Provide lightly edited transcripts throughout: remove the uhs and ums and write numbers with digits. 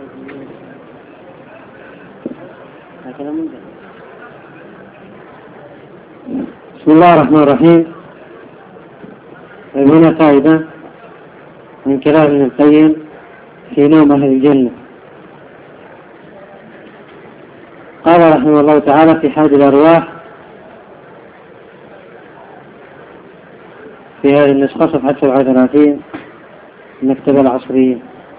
بسم الله الرحمن الرحيم. هنا فائدة من كلام ابن القيم في نوم أهل الجنة. قال رحمه الله تعالى في حاد الأرواح في هذه النسخة صفحة 37 المكتبة العصرية،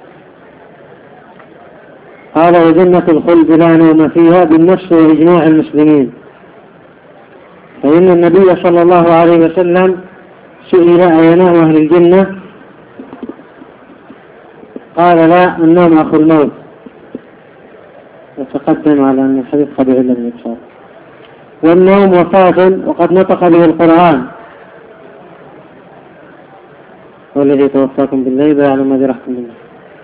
قال: وجنة الخلد لا نوم فيها بالنص وإجماع المسلمين، فإن النبي صلى الله عليه وسلم سئل أينام أهل الجنة؟ قال: لا، النوم أخو الموت. يتقدم على أن الحديث قد علم الإبصار. والنوم وفاة وقد نطق به القرآن: والذي توفاكم بالليل ويعلم ما جرحتم بالله.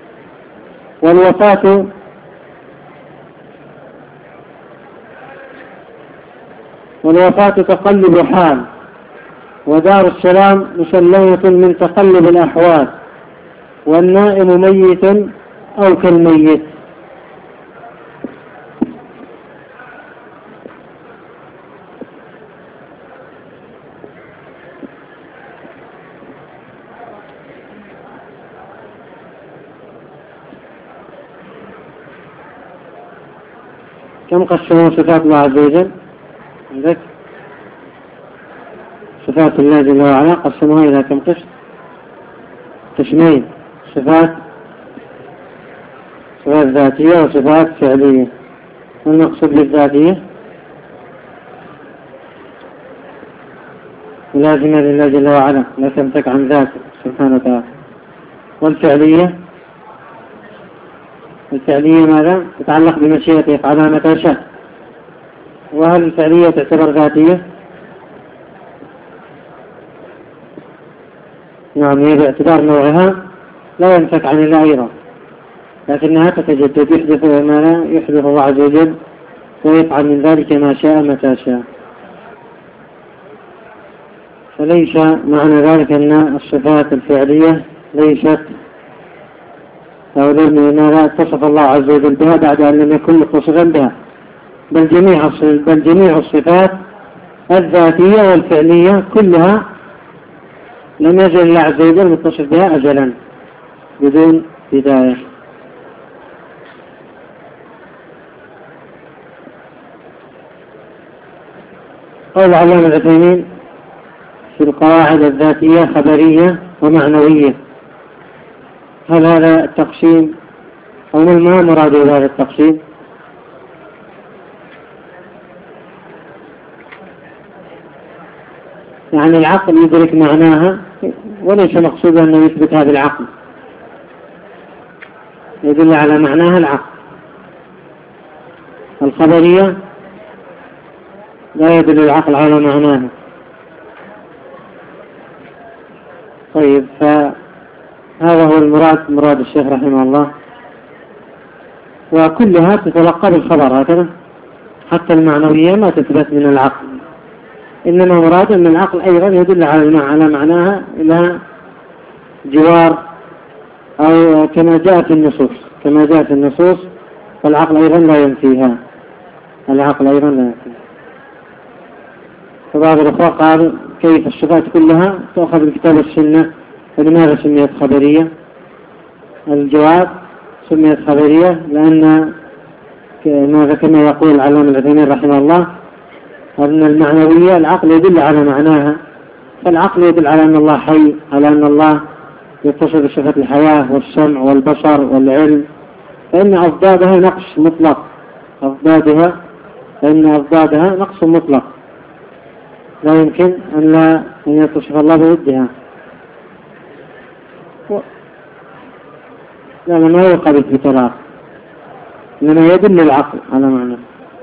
والوفاة تقلب حال، ودار السلام مسلمة من تقلب الأحوال، والنائم ميت أو كالميت. كم قسموا صفات الله عز وجل؟ عندك صفات الله جل وعلا قسموها إلى كم قسم؟ قسمين: صفات ذاتية وصفات فعلية. والمقصود بالذاتية لازمة لله جل وعلا لا تمتك عن ذاته سبحانه وتعالى. والفعلية ماذا؟ تتعلق بمشيئته يفعلها متى شاء. وهل الفعلية تعتبر ذاتية؟ نعم، هي باعتبار نوعها لا ينفك عن الله أيضا، لكنها تتجدد، يحدث ما لا يحدث الله عز وجل ويفعل من ذلك ما شاء متى شاء. فليس معنى ذلك أن الصفات الفعلية ليست أو لا اتصف الله عز وجل بها بعد أن لم يكن متصفا بها، بل جميع الصفات الذاتية والفعلية كلها لم يزل الله عز وجل متصف بها أزلا بدون بداية. قال علامة العثيمين في القواعد الذاتية خبرية ومعنوية. هل هذا التقسيم أو ما مراد هذا التقسيم؟ يعني العقل يدرك معناها، وليس مقصودا أنه يثبتها بالعقل، يدل على معناها العقل. الخبرية لا يدل العقل على معناها. طيب، فهذا هو مراد الشيخ رحمه الله، وكلها تتلقى بالخبر هكذا، حتى المعنوية ما تثبت من العقل، إنما مراد أن العقل أيضا يدل على معناها إلى جوار، أو كما جاء في النصوص، فالعقل أيضا لا ينفيها. فبعض الأخوة قال: كيف الصفات كلها تأخذ بالكتاب والسنة، فلماذا سميت خبرية؟ الجواب: سميت خبرية لأن كما يقول علامة العثيمين رحمه الله أن المعنوية العقل يدل على معناها، فالعقل يدل على أن الله حي، على أن الله يتصف بصفة الحياة والسمع والبصر والعلم، فإن أضدادها نقص مطلق، أضدادها نقص مطلق، لا يمكن أن يتصف الله بضدها. لا، ما يقابل بطلاق، إنما يدل العقل على معنى.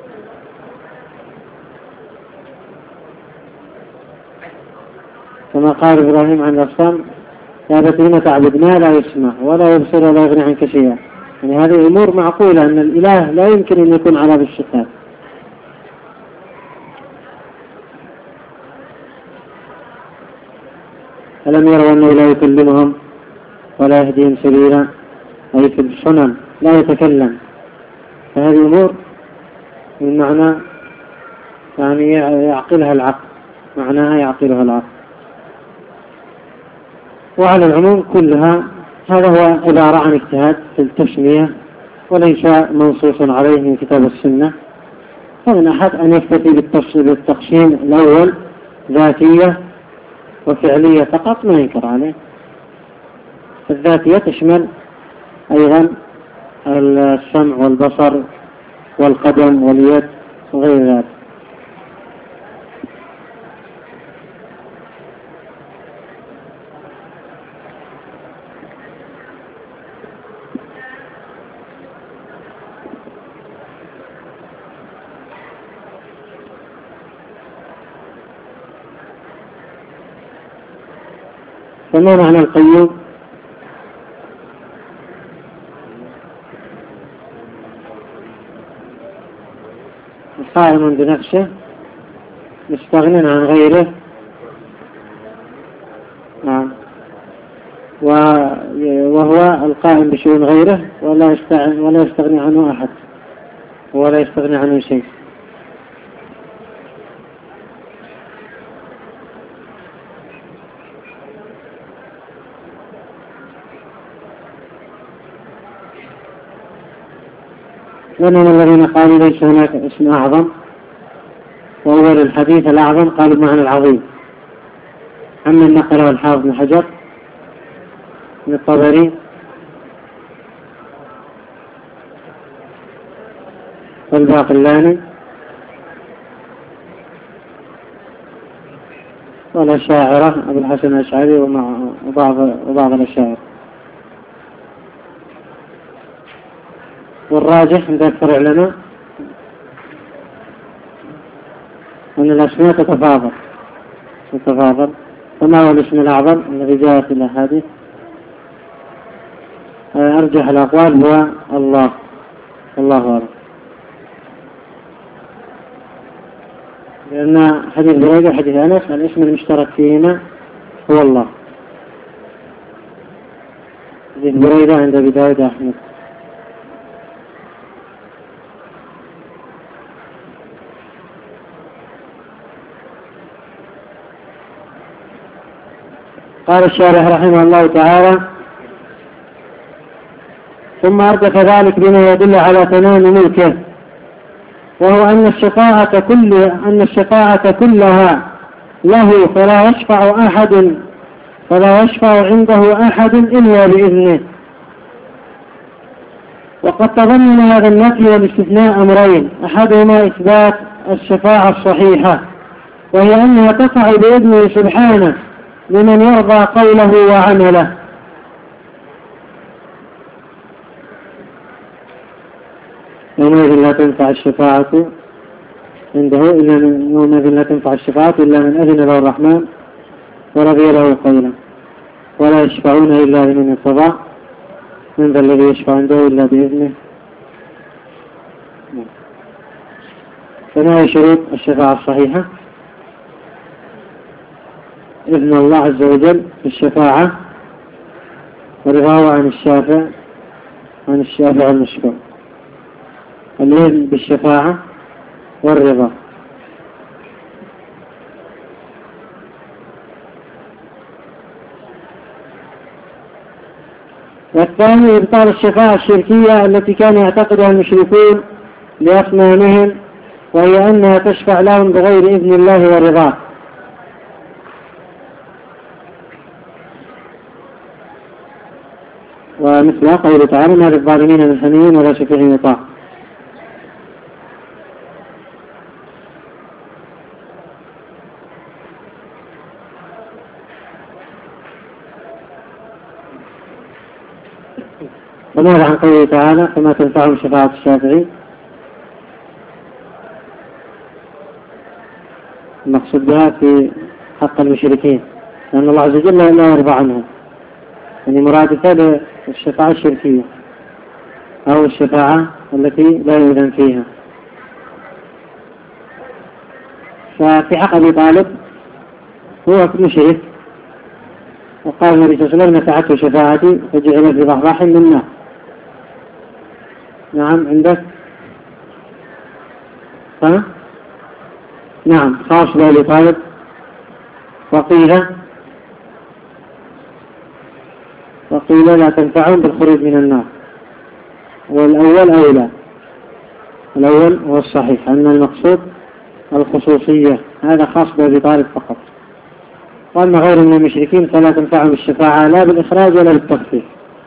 كما قال إبراهيم عن الأصنام: يا أبت لم تعبد ما لا يسمع ولا يبصر ولا يغني عنك شيئا. يعني هذه أمور معقولة، أن الإله لا يمكن أن يكون على بالصفات. ألم يروا أنه لا يكلمهم ولا يهديهم سبيلا، أي في السنن لا يتكلم، فهذه أمور من معنى يعني يعقلها العقل، معناها يعقلها العقل. وعلى العموم كلها هذا هو عبارة عن اجتهاد في التسمية وليس منصوص عليه من كتاب السنة. فمن أحد أن يكتفي بالتقسيم الأول ذاتية وفعلية فقط ما ينكر عليه. الذاتية تشمل أيضا السمع والبصر والقدم واليد وغير ذلك. فما معنى القيوم؟ قائم بنفسه مستغن عن غيره، وهو القائم بشؤون غيره ولا يستغني عنه أحد ولا يستغني عنه شيء. ومن الذين قالوا ليس هناك اسم أعظم، وأول الحديث الأعظم قالوا المعنى العظيم. أما النقل الحافظ بن حجر من الطبري والباقلاني والأشاعرة أبو الحسن الأشعري وبعض الأشاعرة. والراجح عند أكثر العلماء أن الأسماء تتفاضل. فما هو الاسم الأعظم الذي جاء في الأحاديث؟ أرجح الأقوال هو الله، والله أعلم. لأن حديث بريدة وحديث أنس الاسم المشترك فيهما هو الله. حديث بريدة عند أبي داود أحمد. قال الشارح رحمه الله تعالى: ثم أردف ذلك بما يدل على تمام ملكه، وهو أن الشفاعة كلها له، فلا يشفع عنده أحد إلا بإذنه. وقد تضمن هذا النفي والاستثناء أمرين: أحدهما إثبات الشفاعة الصحيحة، وهي أنها تقع بإذنه سبحانه لمن يرضى قوله وعمله. يومئذ لا تنفع الشفاعة عنده إلا من أذن له الرحمن ورضي له قولا، ولا يشفعون إلا لمن ارتضى، من ذا الذي يشفع عنده إلا بإذنه. فما هي شروط الشفاعة الصحيحة؟ إذن الله عز وجل في الشفاعة، ورضاه عن الشافع المشفوع. الإذن بالشفاعة والرضا. والثاني إبطال الشفاعة الشركية التي كان يعتقدها المشركون لأصنامهم، وهي أنها تشفع لهم بغير إذن الله ورضاه. ومثل قوله تعالى: ما للظالمين من حميم ولا شفيع يطاع. وماذا عن قوله تعالى: فما تنفعهم شفاعة الشافعين؟ المقصود بها في حق المشركين، لأن الله عز وجل لا يرضى عنهم، يعني مرادفة للشفاعة الشركية أو الشفاعة التي لا يؤذن فيها. ففي حق أبي طالب هو مشرك، وقال النبي صلى الله عليه وسلم: نفعته شفاعتي فجعل في ضحضاح من النار. نعم عندك ها؟ نعم خاص بأبي طالب. وقيل لا تنفعهم بالخروج من النار، والأول أولى. الأول هو الصحيح أن المقصود الخصوصية، هذا خاص بأبي طالب فقط، وأما غير من المشركين فلا تنفعهم الشفاعة لا بالإخراج ولا بالتخفيف.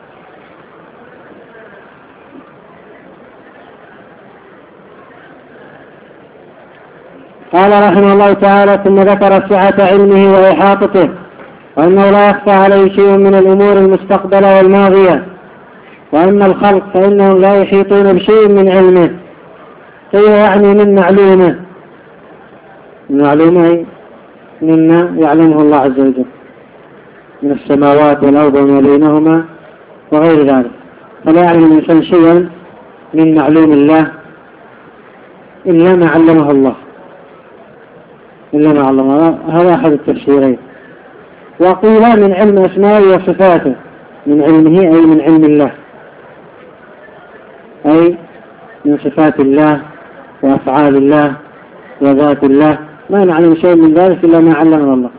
قال رحمه الله تعالى: ثم ذكر سعة علمه وإحاطته، وأنه لا يخفى عليه شيء من الأمور المستقبلة والماضية، وأما الخلق فإنهم لا يحيطون بشيء من علمه، قيل يعني من معلومه. المعلومة مما يعلمه الله عز وجل من السماوات والأرض وما بينهما وغير ذلك، فلا يعلم الإنسان شيئا من معلوم الله إلا ما علمه الله، هذا أحد التفسيرين. وقيل من علم أسمائه وصفاته، من علمه أي من علم الله، أي من صفات الله وأفعال الله وذات الله، ما نعلم شيء من ذلك إلا ما علمه الله.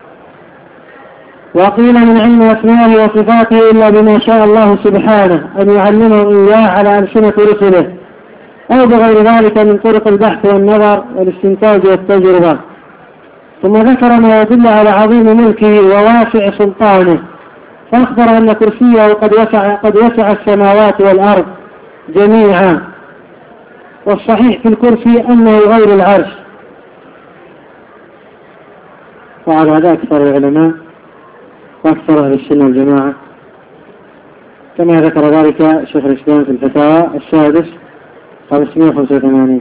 وقيل من علم أسمائه وصفاته إلا بما شاء الله سبحانه أن يعلمه إياه على ألسنة رسله، أو بغير ذلك من طرق البحث والنظر والاستنتاج والتجربة. ثم ذكر ما يدل على عظيم ملكه وواسع سلطانه، فأخبر أن كرسيه قد وسع السماوات والأرض جميعا، والصحيح في الكرسي أنه غير العرش، وعلى هذا أكثر العلماء وأكثر أهل السنة والجماعة، كما ذكر ذلك شيخ الإسلام في الفتاوى السادس 585.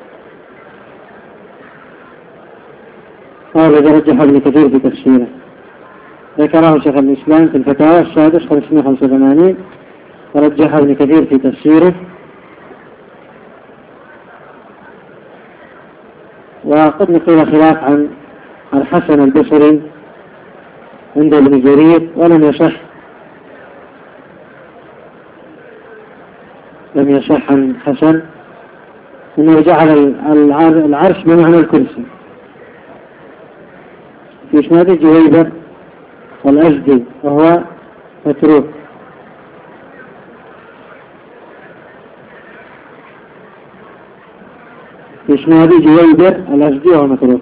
هذا رجح ابن كثير في تفسيره، ذكره شيخ الإسلام في الفتاوى السادس 585، ورجح ابن كثير في تفسيره. وقد نقل خلاف عن الحسن البصري عند ابن جرير، ولم يصح عن حسن انه جعل العرش بمعنى الكرسي. في إسناد جويبر الأزدي وهو متروك. في إسناد جويبر الأزدي وهو متروك.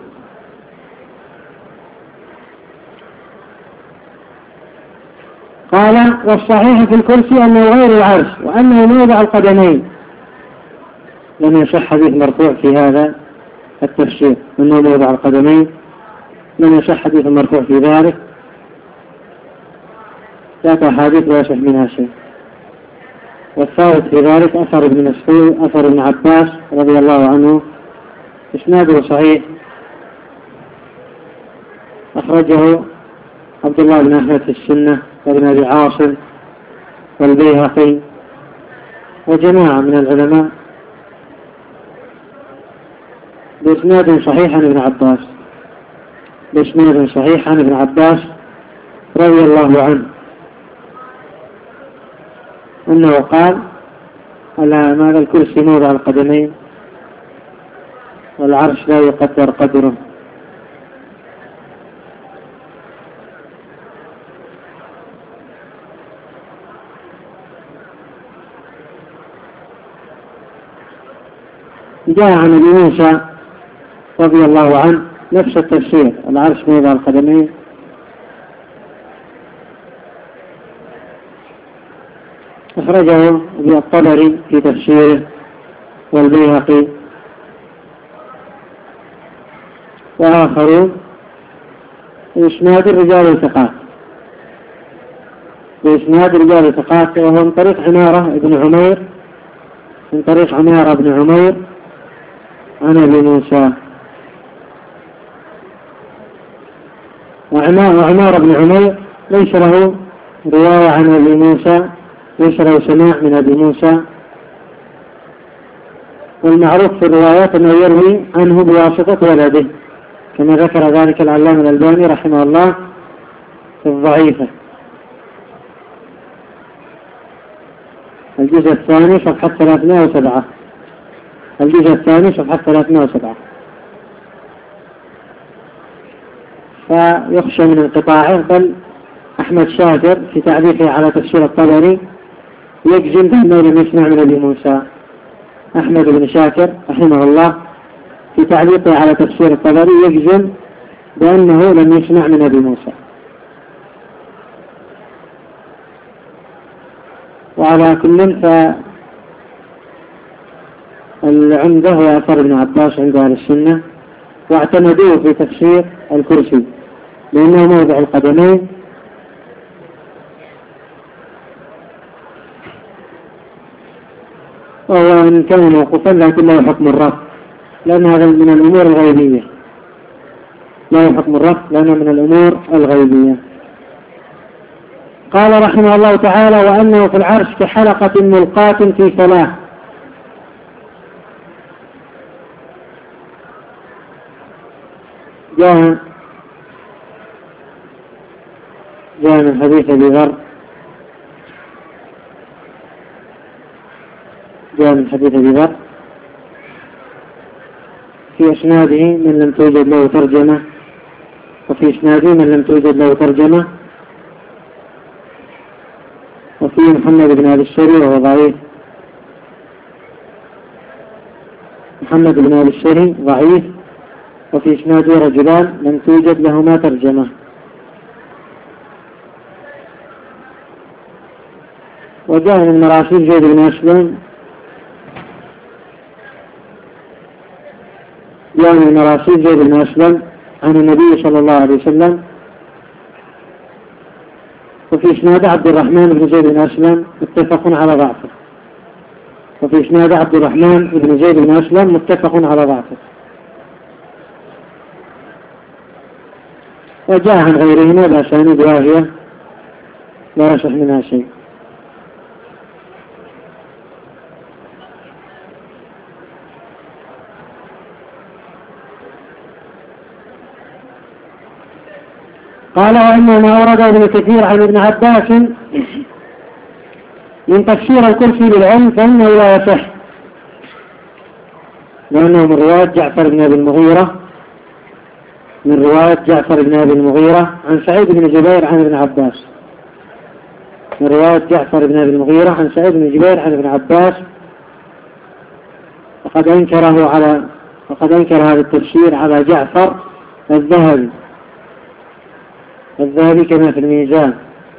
قال: والصحيح في الكرسي أنه غير العرش، وأنه موضع القدمين. لم يصح حديث مرفوع في هذا التفسير أنه موضع القدمين، لم يصح حديث مرفوع في ذلك، ذات أحاديث لا يصح منها شيء. والثالث في ذلك أثر ابن مسعود، أثر ابن عباس رضي الله عنه، إسناده صحيح، أخرجه عبد الله بن أحمد في السنة وابن أبي عاصم والبيهقي وجماعة من العلماء بإسناد صحيح عن ابن عباس، بإسناد صحيح عن ابن عباس رضي الله عنه أنه قال: على ماذا الكرسي موضع القدمين، والعرش لا يقدر قدره. جاء عن ابي موسى رضي الله عنه نفس التفسير، العرش موضع القدمين، أخرجه ابن الطبري في تفسيره والبيهقي وآخرون بإسناد الرجال الثقات، وهو من طريق عمارة بن عمير، عن ابي موسى. وعمار بن عمير ليس له رواية عن ابي موسى، ليس له سماع من ابي موسى، والمعروف في الروايات أنه يروي عنه بواسطة ولده، كما ذكر ذلك العلامة الألباني رحمه الله في الضعيفة. الجزء الثاني صفحة 307. الجزء الثاني صفحة 307. فيخشى من انقطاعه، بل أحمد شاكر في تعليقه على تفسير الطبري يجزم بأنه لم يسمع من أبي موسى. أحمد بن شاكر رحمه الله في تعليقه على تفسير الطبري يجزم بأنه لم يسمع من أبي موسى. وعلى كل فالعمدة هو أثر ابن عباس عند أهل السنة، واعتمدوه في تفسير الكرسي لأنه موضع القدمين، وهو إن كان موقوفا لكن لا يحكم الرفع لأن هذا من الأمور الغيبية. لا يحكم الرفع لأنه من الأمور الغيبية. قال رحمه الله تعالى: وأنه في العرش كحلقة ملقاة في فلاة. جاء من حديث أبي ذر، في إسناده من لم توجد له ترجمة، وفي إسناده من لم توجد له ترجمة، وفي محمد بن أبي الشري وهو ضعيف. محمد بن أبي الشري ضعيف، وفي إسناده رجلان لم توجد لهما ترجمة. وجاء من مراسيل زيد بن أسلم، عن النبي صلى الله عليه وسلم، وفي إسناد عبد الرحمن بن زيد بن أسلم متفق على ضعفه. وجاء عن غيرهما بأسانيد واهية لا يصح منها شيء. قال: وإنما ما ورد ابن كثير عن ابن عباس من تفسير الكرسي بالعلم فإنه لا يصح، لأنه من رواية جعفر بن أبي المغيرة عن سعيد بن جبير عن ابن عباس، وقد أنكر هذا التفسير على جعفر الذهبي كما في الميزان.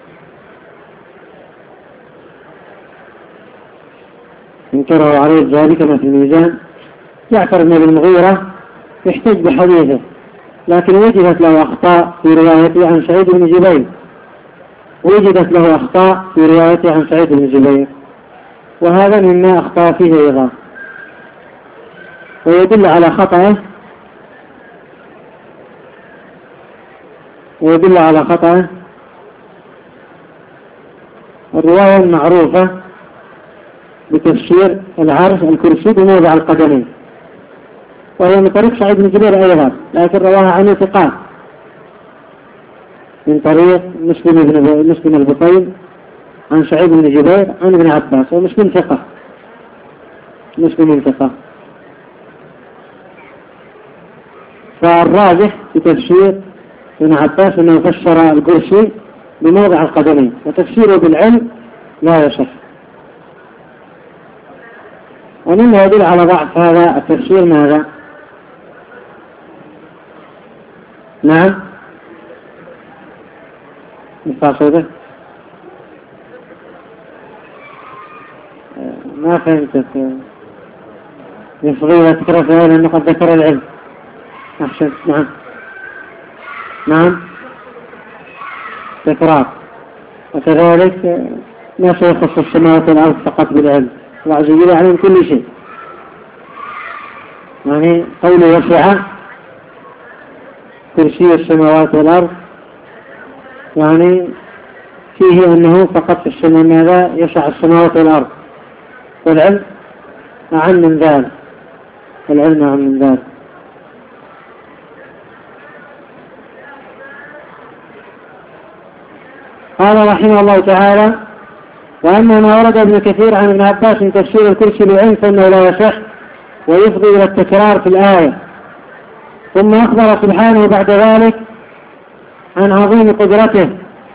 انكره عليه الذهبي كما في الميزان. جعفر بن أبي المغيرة يحتج بحديثه، لكن وجدت له أخطاء في روايته عن سعيد بن جبير، وهذا مما أخطأ فيه أيضا. ويدل على خطأه الرواية المعروفة بتفسير العرش الكرسي بموضع القدمين، وهي من طريق سعيد بن جبير أيضا، لكن رواها عن ثقات من طريق مسلم البطيل عن سعيد بن جبير عن ابن عباس، ومسلم ثقة. فالراجح بتفسير ابن عباس أنه فسر الكرسي بموضع القدمين، وتفسيره بالعلم لا يصح. ومما يدل على ضعف هذا التفسير ماذا؟ نعم، مفاصله ما فهمتك. يفضل تكرر فيها لأنه قد ذكر العلم. أحسن. نعم تكرار. وكذلك ما سيخص السماوات والأرض فقط بالعلم، الله عز وجل يعلم كل شيء. يعني قوله وسع كرسي السماوات والأرض، يعني فيه أنه فقط في السماء ماذا يسع السماوات والأرض، والعلم أعم من ذلك. قال رحمه الله تعالى: وأما ما ورد ابن كثير عن ابن عباس من تفسير الكرسي بالعلم فإنه لا يصح ويفضي إلى التكرار في الآية. ثم أخبر سبحانه بعد ذلك عن عظيم قدرته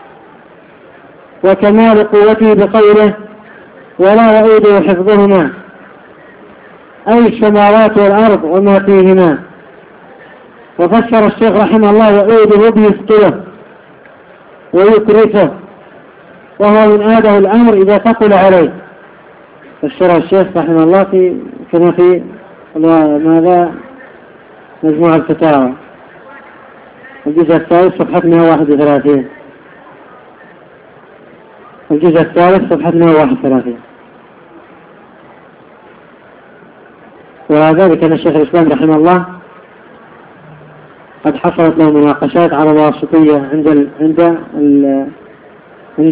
وكمال قوته بقوله ولا يؤوده حفظهما، أي السماوات والأرض وما فيهما. وفسر الشيخ رحمه الله يؤوده بيثقله ويكرفه، وهو من آده الأمر إذا ثقل عليه. فسر الشيخ رحمه الله كما في ماذا مجموع الفتاوى الجزء الثالث صفحة 131. الجزء الثالث صفحة 131. وذلك أن الشيخ الإسلام رحمه الله قد حصلت له مناقشات على الواسطية عند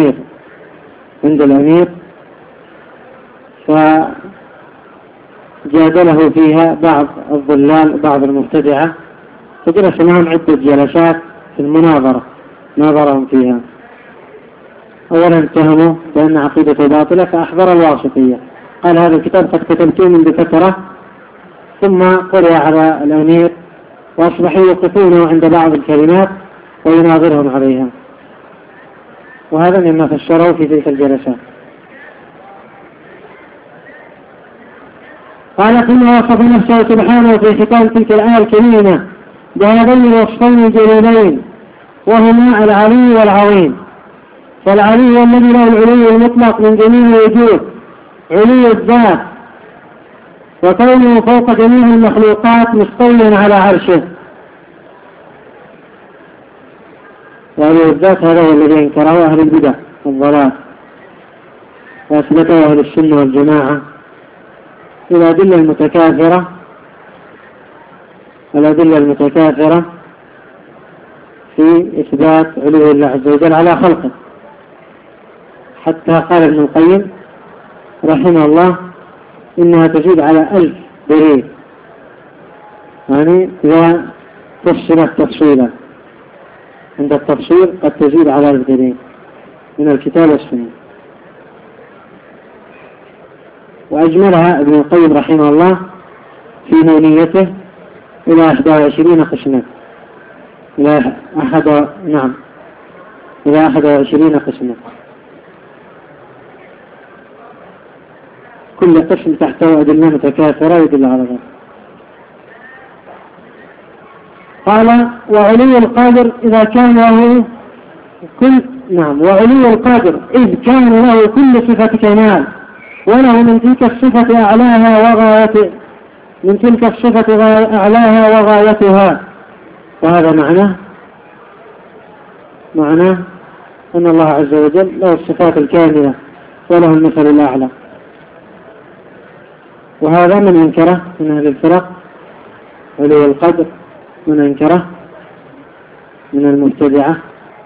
الأمير فجادله فيها بعض الضلال بعض المبتدعة، فجلس معهم عدة جلسات في المناظرة ناظرهم فيها. أولا اتهموا بأن عقيدته باطلة فأحضر الواسطية، قال هذا الكتاب قد كتبته منذ فترة، ثم قرأ على الأمير وأصبحوا يوقفونه عند بعض الكلمات ويناظرهم عليها، وهذا مما فسره في تلك الجلسات. قال ثم وصف نفسه سبحانه في ختام تلك الآية الكريمة بهذين الوصفين الجليلين، وهما العلي والعظيم. فالعلي هو الذي له العلو المطلق من جميع الوجوه، علو الذات، وكونه فوق جميع المخلوقات مستويا على عرشه. وعلو الذات هذا هو الذي انكره أهل البدع والضلال وأثبته أهل السنة والجماعة. الأدلة المتكاثرة في إثبات علو الله عز وجل على خلقه، حتى قال ابن القيم رحمه الله إنها تزيد على 1000 دليل، يعني إذا فصلت تفصيلا، عند التفصيل قد تزيد على 1000 دليل من الكتاب والسنة. وأجملها ابن القيم رحمه الله في نونيته إلى 21 قسما، إلى 21 قسما، كل قسم تحته أدلة متكاثرة يدل على ذلك. قال وعلو القادر إذا كان له وعلو القادر إذ كان له كل صفة كمال، وله من تلك الصفة أعلاها وغايتها. وهذا معناه أن الله عز وجل له الصفات الكاملة وله المثل الأعلى. وهذا من أنكره من أهل الفرق علو القدر، من أنكره من المبتدعة.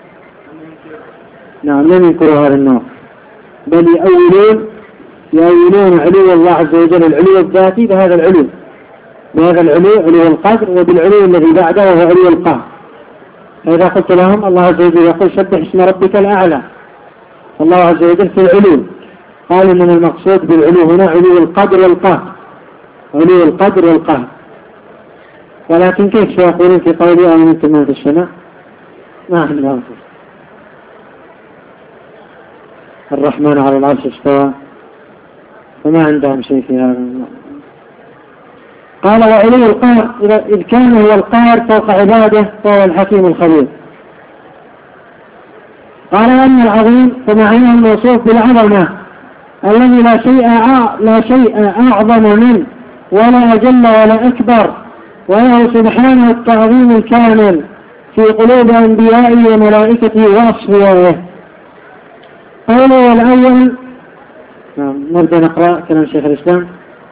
لم ينكروا هذا النوع، بل يؤولون علو الله عز وجل العلو الذاتي بهذا العلو علو القدر، وبالعلو الذي بعده وهو علو القهر. فإذا قلت لهم الله عز وجل يقول سبح اسم ربك الأعلى، الله عز وجل في العلو، قالوا من المقصود بالعلو هنا علو القدر والقهر. ولكن كيف سيقولون في قوله آمنتم من في السماء؟ ما أحد لا أنفس الرحمن على العرش استوى، وما عندهم شيء في هذا. قال وعلو القهر إذ كان هو القاهر فوق عباده فهو الحكيم الخبير. قال أن العظيم فمعناه الموصوف بالعظمة الذي لا شيء أعظم منه ولا أجل ولا أكبر، وله سبحانه التعظيم الكامل في قلوب أنبيائه وملائكته وأصفيائه. قوله الأول نبدأ نقرأ كلام شيخ الإسلام.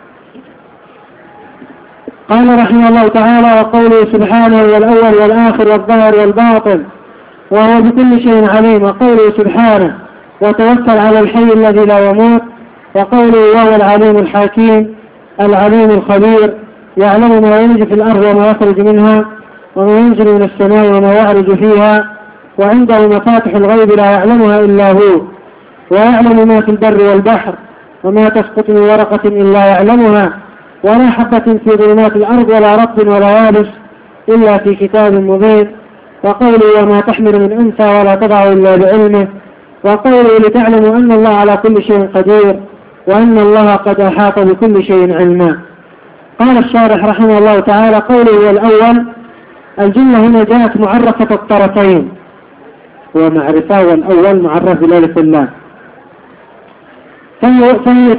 قال رحمه الله تعالى وقوله سبحانه والأول والآخر والظاهر والباطن وهو بكل شيء عليم. وقوله سبحانه وتوكل على الحي الذي لا يموت. وقوله وهو العليم الحكيم العليم الخبير يعلم ما يلج في الأرض وما يخرج منها وما ينزل من السماء وما يعرج فيها وعنده مفاتح الغيب لا يعلمها إلا هو ويعلم ما في البر والبحر، وما تسقط من ورقة إلا يعلمها، ولا حبة في ظلمات الأرض ولا رطب ولا يابس إلا في كتاب مبين. وقوله وما تحمل من أنثى ولا تضع إلا بعلمه. وقوله لتعلموا أن الله على كل شيء قدير وأن الله قد أحاط بكل شيء علما. قال الشارح رحمه الله تعالى قوله والأول الجملة هنا جاءت معرفة الطرفين، ومعرفة والأول معرف بلالة الله، فهي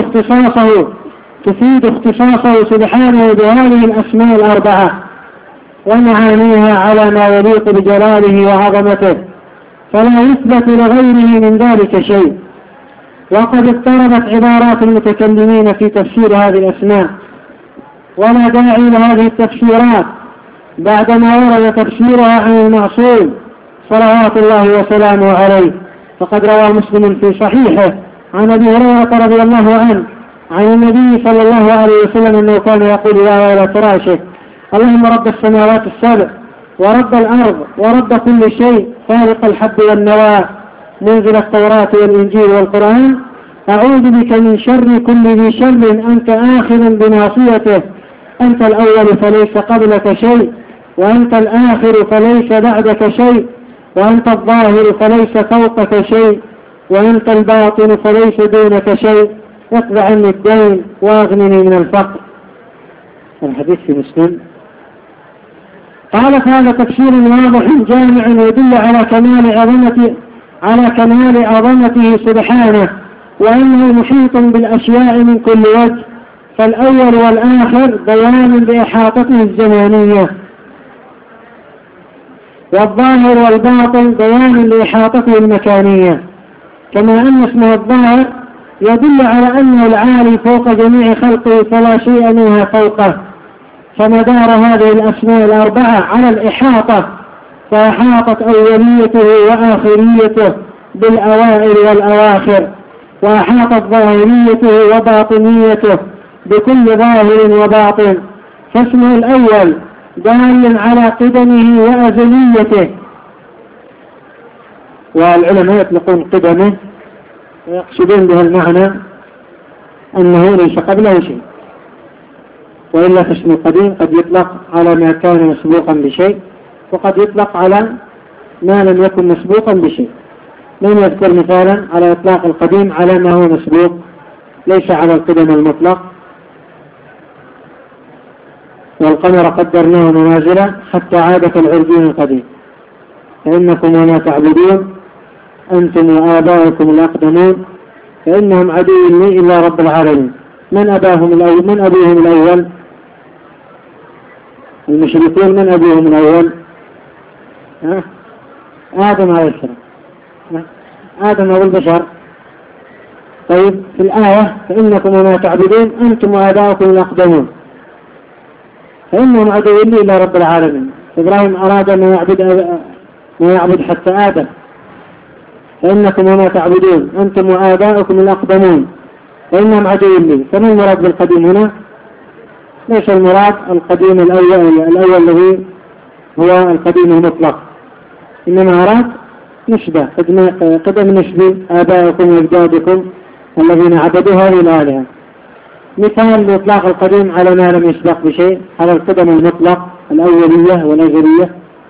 تفيد اختصاصه سبحانه بهذه الأسماء الأربعة ومعانيها على ما يليق بجلاله وعظمته، فلا يثبت لغيره من ذلك شيء. وقد اضطربت عبارات المتكلمين في تفسير هذه الأسماء، ولا داعي لهذه التفسيرات بعدما ورد تفسيرها عن المعصوم صلوات الله وسلامه عليه. فقد روى مسلم في صحيحه عن أبي هريرة رضي الله عنه عن النبي صلى الله عليه وسلم أنه كان يقول يا ويل فراشه اللهم رب السماوات السبع ورب الأرض ورب كل شيء خالق الحب والنوى منزل التوراة والإنجيل والقرآن، أعوذ بك من شر كل ذي شر أنت آخذ بناصيته، أنت الأول فليس قبلك شيء، وأنت الآخر فليس بعدك شيء، وأنت الظاهر فليس فوقك شيء، وأنت الباطن فليس دونك شيء، واقض عني الدين واغنني من الفقر. الحديث في مسلم. قال هذا تفسير واضح جامع يدل على كمال عظمته سبحانه، وأنه محيط بالأشياء من كل وجه. فالأول والآخر بيان بإحاطته الزمانية، والظاهر والباطن بيان لإحاطته المكانية، كما أن اسمه الظاهر يدل على أنه العالي فوق جميع خلقه فلا شيء منها فوقه. فمدار هذه الأسماء الأربعة على الإحاطة، فأحاطت أوليته وآخريته بالأوائل والأواخر، وأحاطت ظاهريته وباطنيته بكل ظاهر وباطن. فاسمه الأول دال على قدمه وأزليته، والعلماء يطلقون قدمه ويقصدون بها المعنى أنه ليس قبله شيء، وإلا فاسم القديم قد يطلق على ما كان مسبوقا بشيء، وقد يطلق على ما لم يكن مسبوقا بشيء. من يذكر مثالا على إطلاق القديم على ما هو مسبوق ليس على القدم المطلق؟ والقمر قدرناه منازل حتى عاد كالعرجون القديم، فإنكم وما تعبدون أنتم وآباؤكم الأقدمون فإنهم عدو لي إلا رب العالمين. من أبوهم الأول؟ المشركون. من أبوهم الأول؟ آدم عليه السلام، آدم أبو البشر. طيب في الآية فإنكم وما تعبدون أنتم وآباؤكم الأقدمون فإنهم عدو لي إلا رب العالمين. إبراهيم أراد أن يعبد حتى آدم، فإنكم وما تعبدون أنتم وآباؤكم الأقدمون فإنهم عدو لي. فما المراد بالقديم هنا؟ ليس المراد القديم الأول الذي هو القديم المطلق، إنما أراد نسبة قدم نسبي آباؤكم وأجدادكم الذين عبدوا هذه الآلهة. مثال لإطلاق القديم على ما لم يسبق بشيء على القدم المطلق الأولية والأزلية.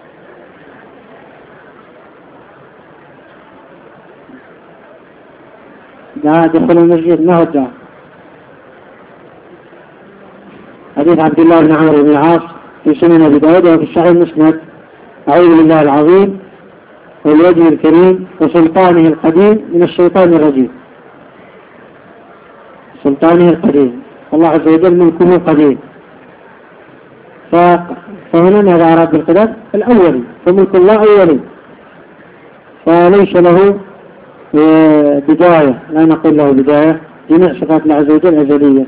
دخل المسجد ما هو الدعاء. حديث عبد الله بن عمرو بن العاص في سنن أبي داود وفي الصحيح المسند: أعوذ بالله العظيم والوجه الكريم وسلطانه القديم من الشيطان الرجيم. سلطانه القديم، الله عز وجل ملكه قديم. فهنا ماذا أراد بالقدم؟ الأولي، فملك الله أولي، فليس له بداية، لا نقول له بداية. جميع صفات الله عز وجل أزلية.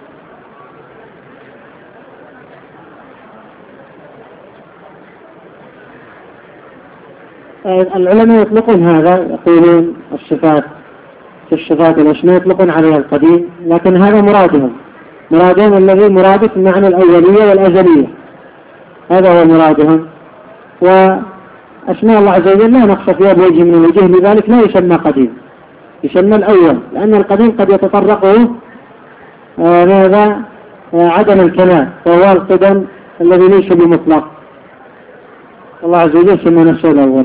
العلماء يطلقون هذا، يقولون الصفات في الصفات الأسماء يطلقون عليها القديم، لكن هذا مرادهم الذي مرادف معنى الأولية والأزلية، هذا هو مرادهم. وأسماء الله عز وجل لا نقص فيها بوجه من الوجوه، لذلك لا يسمى قديم، يسمى الأول، لأن القديم قد يتطرقه ماذا عدم الكمال، وهو القدم الذي ليس بمطلق. الله عز وجل سمى نفسه الأول.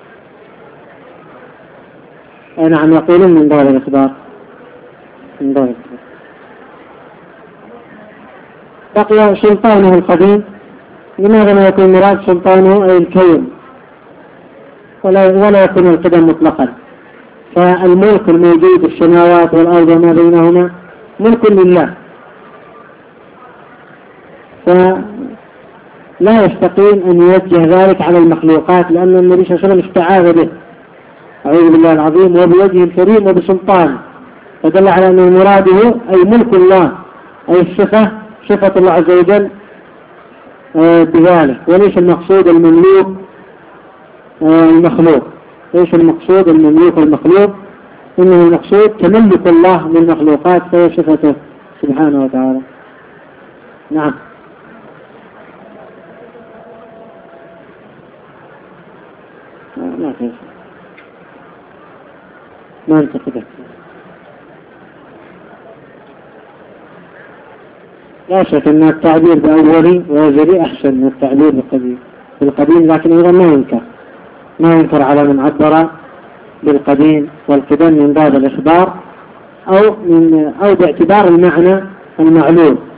نعم، يقولون من باب الإخبار، من باب الإخبار. بقي سلطانه القديم. لماذا ما يكون مراد سلطانه أي الكون، ولا يكون القدم مطلقا؟ فالملك الموجود السماوات والأرض وما بينهما ملك لله، فلا يستقيم أن يوجه ذلك على المخلوقات، لأن النبي صلى الله عليه وسلم استعاذ به، أعوذ بالله العظيم، وبوجه الكريم وبسلطانه، فدل على أن مراده أي ملك الله، أي الصفة، صفة الله عز وجل بذلك، وليس المقصود المملوك المخلوق، ليس المقصود المملوك المخلوق، إنه المقصود تملك الله للمخلوقات، فهي صفته سبحانه وتعالى. نعم. ما انتقدت. لا شك أن التعبير بأولي وأزلي أحسن من التعبير بالقديم، لكن أيضا ما ينكر على من عبر بالقديم والقدم من باب الإخبار أو باعتبار المعنى المعلوم.